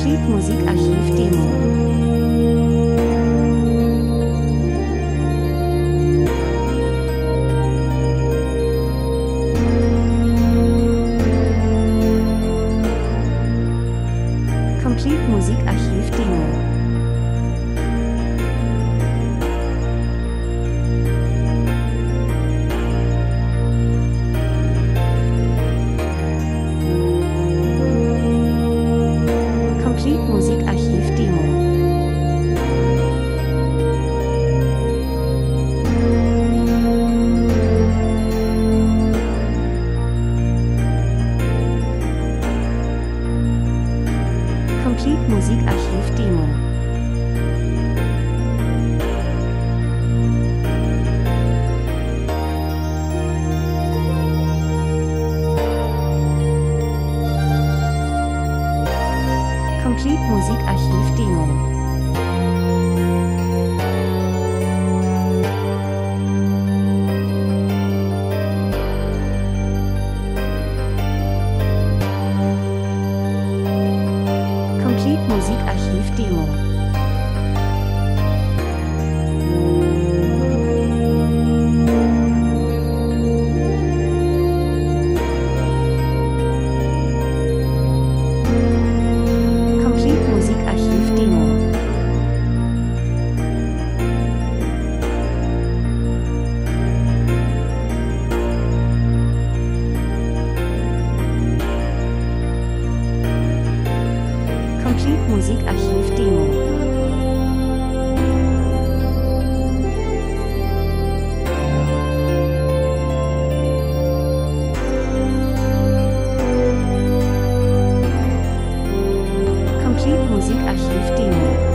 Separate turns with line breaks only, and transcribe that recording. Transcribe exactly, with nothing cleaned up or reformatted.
Complete Musikarchiv Demo. Complete Musikarchiv Demo. Complete Musikarchiv Demo. Complete Musikarchiv Demo. Complete Musikarchiv Demo. Complete Musikarchiv Demo. Complete Musikarchiv Demo. Complete Musikarchiv Demo. Complete Musikarchiv Demo.